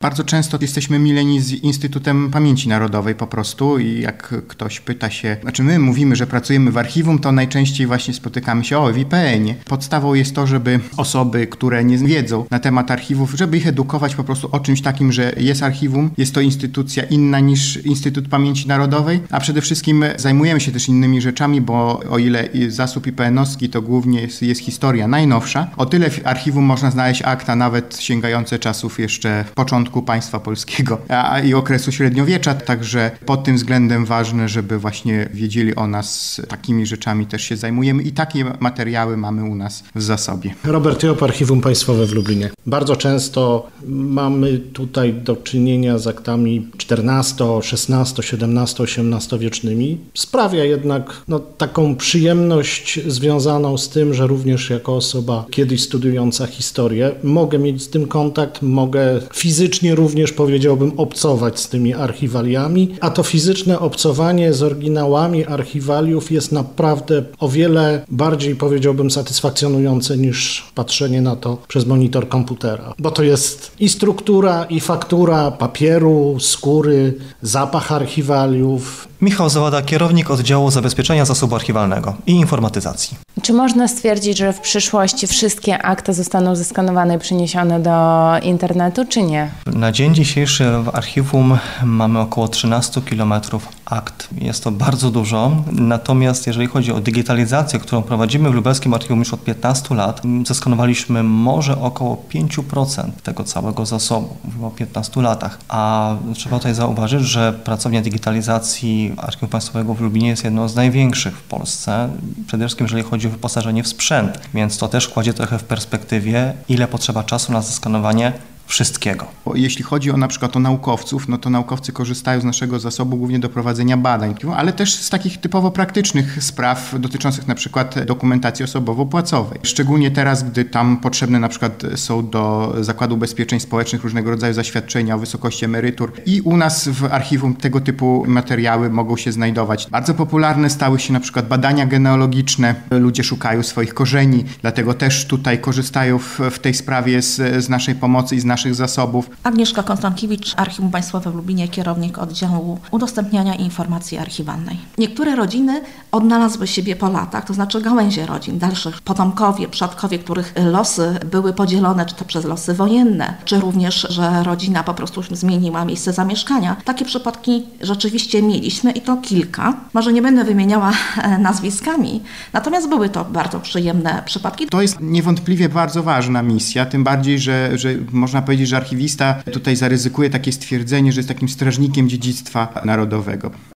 Bardzo często jesteśmy myleni z Instytutem Pamięci Narodowej po prostu i jak ktoś pyta się, my mówimy, że pracujemy w archiwum, to najczęściej właśnie spotykamy się w IPN-ie. Podstawą jest to, żeby osoby, które nie wiedzą na temat archiwów, żeby ich edukować po prostu o czymś takim, że jest archiwum, jest to instytucja inna niż Instytut Pamięci Narodowej, a przede wszystkim zajmujemy się też innymi rzeczami, bo o ile zasób IPN-owski to głównie jest historia najnowsza, o tyle w archiwum można znaleźć akta nawet sięgające czasów jeszcze początku państwa polskiego i okresu średniowiecza, także pod tym względem ważne, żeby właśnie wiedzieli o nas, takimi rzeczami też się zajmujemy i takie materiały mamy u nas w zasobie. Robert Job, Archiwum Państwowe w Lublinie. Bardzo często mamy tutaj do czynienia z aktami XIV, XVI, XVII, XVIII-wiecznymi. Sprawia jednak taką przyjemność związaną z tym, że również jako osoba kiedyś studiująca historię mogę mieć z tym kontakt, mogę fizycznie również, powiedziałbym, obcować z tymi archiwaliami, a to fizyczne obcowanie z oryginałami archiwaliów jest naprawdę o wiele bardziej, powiedziałbym, satysfakcjonujące niż patrzenie na to przez monitor komputera, bo to jest i struktura, i faktura papieru, skóry, zapach archiwaliów. Michał Załada, kierownik oddziału zabezpieczenia zasobu archiwalnego i informatyzacji. Czy można stwierdzić, że w przyszłości wszystkie akta zostaną zeskanowane i przeniesione do internetu, czy nie? Na dzień dzisiejszy w archiwum mamy około 13 km akt. Jest to bardzo dużo, natomiast jeżeli chodzi o digitalizację, którą prowadzimy w lubelskim archiwum już od 15 lat, zeskanowaliśmy może około 5% tego całego zasobu, mówimy o 15 latach. A trzeba tutaj zauważyć, że pracownia digitalizacji Archiwum Państwowego w Lublinie jest jedną z największych w Polsce, przede wszystkim jeżeli chodzi o wyposażenie w sprzęt, więc to też kładzie trochę w perspektywie, ile potrzeba czasu na zeskanowanie wszystkiego. Jeśli chodzi na przykład o naukowców, to naukowcy korzystają z naszego zasobu głównie do prowadzenia badań, ale też z takich typowo praktycznych spraw dotyczących na przykład dokumentacji osobowo-płacowej. Szczególnie teraz, gdy tam potrzebne na przykład są do Zakładu Ubezpieczeń Społecznych różnego rodzaju zaświadczenia o wysokości emerytur i u nas w archiwum tego typu materiały mogą się znajdować. Bardzo popularne stały się na przykład badania genealogiczne. Ludzie szukają swoich korzeni, dlatego też tutaj korzystają w tej sprawie z naszej pomocy i z naszych zasobów. Agnieszka Konstankiewicz, Archiwum Państwowe w Lublinie, kierownik oddziału udostępniania informacji archiwalnej. Niektóre rodziny odnalazły siebie po latach, to znaczy gałęzie rodzin, dalszych potomkowie, przodkowie, których losy były podzielone, czy to przez losy wojenne, czy również, że rodzina po prostu zmieniła miejsce zamieszkania. Takie przypadki rzeczywiście mieliśmy i to kilka. Może nie będę wymieniała nazwiskami, natomiast były to bardzo przyjemne przypadki. To jest niewątpliwie bardzo ważna misja, tym bardziej, że można powiedzieć, że archiwista tutaj zaryzykuje takie stwierdzenie, że jest takim strażnikiem dziedzictwa narodowego.